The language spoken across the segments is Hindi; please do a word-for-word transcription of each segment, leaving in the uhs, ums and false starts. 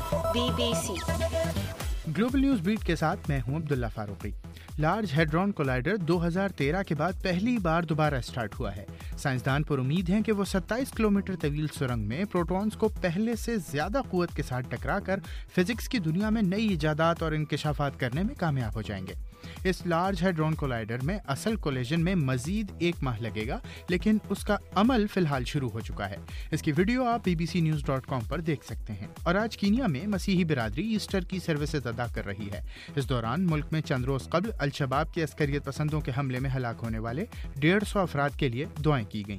बीबीसी ग्लोबल न्यूज बीट के साथ मैं हूं Abdullah Farooqui. Large hadron collider दो हज़ार तेरह के बाद पहली बार दोबारा स्टार्ट हुआ है। साइंसदान पर उम्मीद है कि वो सत्ताईस किलोमीटर तवील सुरंग में प्रोटॉन्स को पहले से ज्यादा कुव्वत के साथ टकराकर फिजिक्स की दुनिया में नई इजादात और इंकशाफात करने में कामयाब हो जाएंगे। इस लार्ज हैड्रॉन कोलाइडर में असल कोलिजन में मजीद एक माह लगेगा, लेकिन उसका अमल फिलहाल शुरू हो चुका है। इसकी वीडियो आप B B C news dot com पर देख सकते हैं। और आज कीनिया में मसीही बिरादरी ईस्टर की सर्विसेज अदा कर रही है। इस दौरान मुल्क में चंद रोज कबल अल-शबाब के अस्करियत पसंदों के हमले में हलाक होने वाले डेढ़ सौ अफराद के लिए दुआएं की गईं।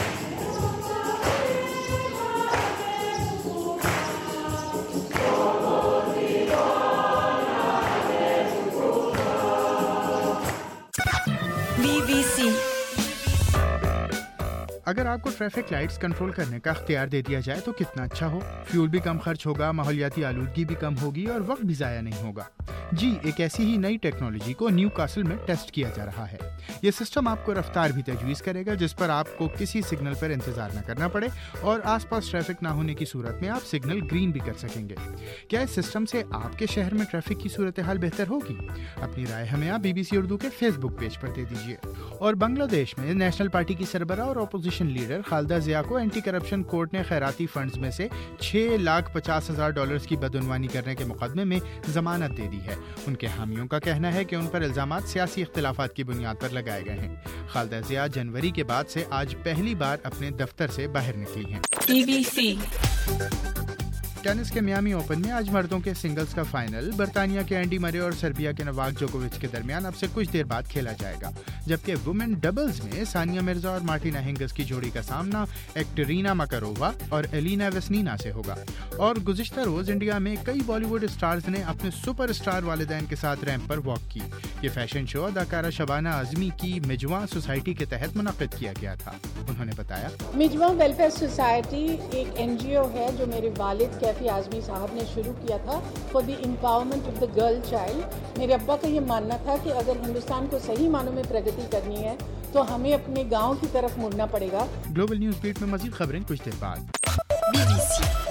बीबीसी अगर आपको ट्रैफिक लाइट्स कंट्रोल करने का अख्तियार दे दिया जाए तो कितना अच्छा हो। फ्यूल भी कम खर्च होगा, माहौलियाती आलूदगी भी कम होगी और वक्त भी ज़ाया नहीं होगा। जी, एक ऐसी ही नई टेक्नोलॉजी को न्यू कासल में टेस्ट किया जा रहा है। ये सिस्टम आपको रफ्तार भी तजवीज़ करेगा, जिस पर आपको किसी सिग्नल पर इंतजार न करना पड़े और आसपास ट्रैफिक ना होने की सूरत में आप सिग्नल ग्रीन भी कर सकेंगे। क्या इस सिस्टम से आपके शहर में ट्रैफिक की सूरत हाल बेहतर होगी? अपनी राय हमें आप बीबीसी उर्दू के फेसबुक पेज पर दे दीजिए। और बांग्लादेश में नेशनल पार्टी की सरबराह और अपोजिशन लीडर खालिदा जिया को एंटी करप्शन कोर्ट ने खैराती फंड्स में से छह लाख पचास हजार डॉलर्स की बदउनवानी करने के मुकदमे में जमानत दे दी है। उनके हामियों का कहना है कि उन पर इल्जामात सियासी इख्तिलाफात की बुनियाद पर लगाए गए हैं। खालिदा जिया जनवरी के बाद से आज पहली बार अपने दफ्तर से बाहर निकली हैं। बीबीसी टेनिस के मियामी ओपन में आज मर्दों के सिंगल्स का फाइनल बर्तानिया के एंडी मरे और सर्बिया के नोवाक जोकोविच के दरमियान अब से कुछ देर बाद खेला जाएगा, जबकि वुमेन डबल्स में सानिया मिर्जा और मार्टिना हिंगिस की जोड़ी का सामना एक्टरीना माकारोवा और एलिना वेस्नीना से होगा। और गुज़िश्ता रोज इंडिया में कई बॉलीवुड स्टार्स ने अपने सुपरस्टार वालिदैन के साथ रैंप पर वॉक की। ये फैशन शो अदाकारा शबाना आजमी की मिजवा सोसाइटी के तहत मुनक़िद किया गया था। उन्होंने बताया, मिजवा वेलफेयर सोसाइटी एक एन जी ओ है जो मेरे वालिद कैफी आजमी साहब ने शुरू किया था for the empowerment of the girl child. मेरे अब्बा का ये मानना था कि अगर हिंदुस्तान को सही मानों में प्रगति करनी है तो हमें अपने गांव की तरफ मुड़ना पड़ेगा। ग्लोबल न्यूज बीट में मजीद खबरें कुछ देर बाद। बीबीसी